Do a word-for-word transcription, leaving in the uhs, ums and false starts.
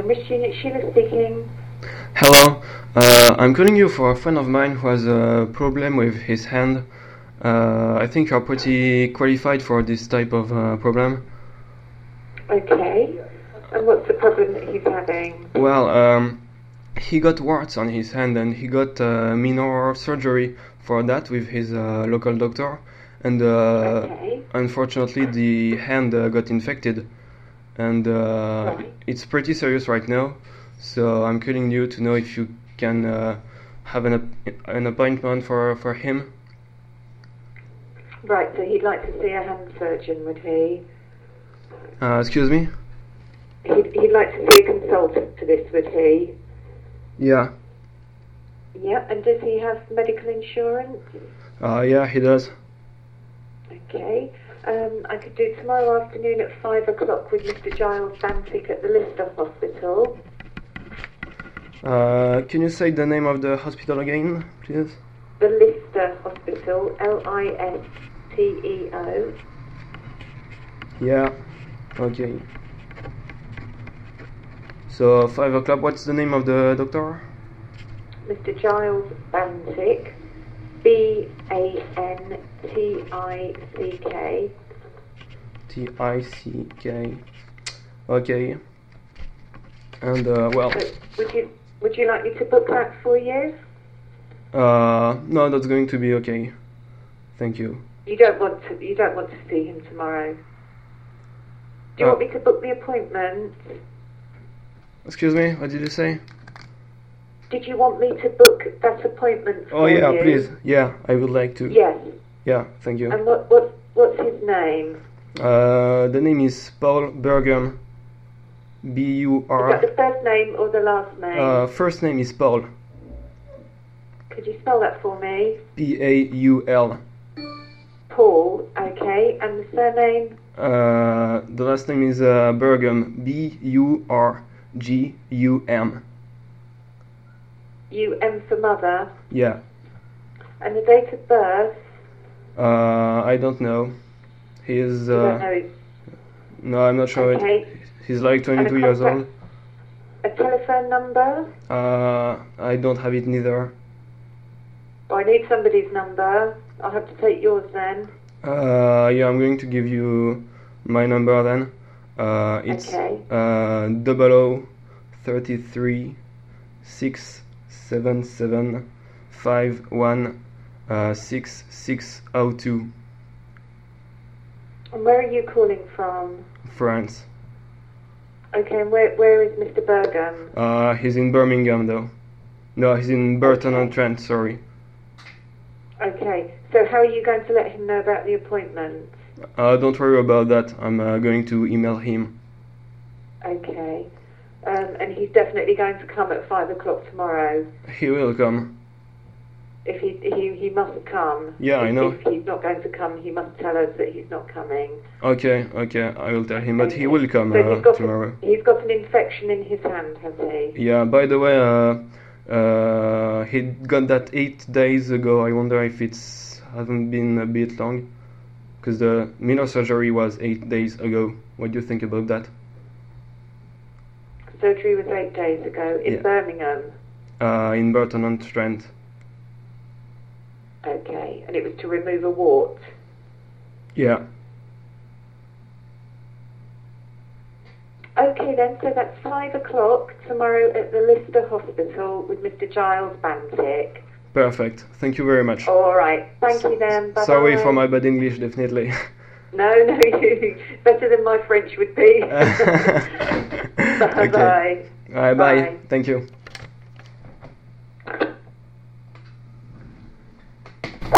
Cambridge Unit, Sheila speaking. Hello, uh, I'm calling you for a friend of mine who has a problem with his hand. Uh, I think you're pretty qualified for this type of uh, problem. Okay, and what's the problem that he's having? Well, um, he got warts on his hand and he got uh, minor surgery for that with his uh, local doctor. And uh, Okay. unfortunately the hand uh, got infected. And uh, Right. it's pretty serious right now. So I'm calling you to know if you can uh, have an, ap- an appointment for, for him. Right, so he'd like to see a hand surgeon, would he? Uh, excuse me? He'd, he'd like to see a consultant for this, would he? Yeah. Yeah, and does he have medical insurance? Uh, yeah, he does. Okay. Um, I could do tomorrow afternoon at five o'clock with Mister Giles Bantic at the Lister Hospital. Uh, can you say the name of the hospital again, please? The Lister Hospital, L I S T E O. Yeah. Okay. So, five o'clock, what's the name of the doctor? Mister Giles Bantic, B A N T I C K. T I C K. Okay. And, uh, well, So would you would you like me to book that for you? uh, no, that's going to be okay. Thank you. You don't want to you don't want to see him tomorrow. Do you Uh, want me to book the appointment? Excuse me, what did you say? Did you want me to book that appointment for Oh, yeah, you? please. Yeah, I would like to. Yes. Yeah, thank you. And what what what's his name? Uh, the name is Paul Bergam. B U Is R. that the first name or the last name? Uh, first name is Paul. Could you spell that for me? P A U L. Paul, okay. And the surname? Uh, the last name is uh, Bergam. B U R G U M. U M for mother. Yeah. And the date of birth? Uh, I don't know. He is. You don't Uh, know. no, I'm not sure. Okay. It, he's like twenty-two And a years contact- old. A telephone number? Uh, I don't have it neither. Oh, I need somebody's number. I'll have to take yours then. Uh, yeah, I'm going to give you my number then. Uh, it's Okay. uh double O thirty three six seven seven five one uh six six oh two. And where are you calling from? France. Okay, and where where is Mister Bergam? Uh, he's in Birmingham though. No, he's in Burton on Okay. Trent. Sorry. Okay, so how are you going to let him know about the appointment? Uh, don't worry about that. I'm uh, going to email him. Okay, um, and he's definitely going to come at five o'clock tomorrow. He will come. If he he he must come. Yeah, I If- know. If he's not going to come, he must tell us that he's not coming. Okay, okay, I will tell him, but he Okay. will come So uh, he's got tomorrow. A, he's got an infection in his hand, has he? Yeah, by the way, uh, uh, he got that eight days ago. I wonder if it's hasn't been a bit long, because the minor surgery was eight days ago. What do you think about that? Surgery was eight days ago in Yeah. Birmingham. Uh, in Burton on Trent. Okay, and it was to remove a wart. Yeah. Okay then, so that's five o'clock tomorrow at the Lister Hospital with Mister Giles Bantic. Perfect. Thank you very much. All right, thank you then. Bye-bye. Sorry for my bad English, definitely. No, no, you better than my French would be. Bye Okay. bye. Bye bye. Bye. Thank you.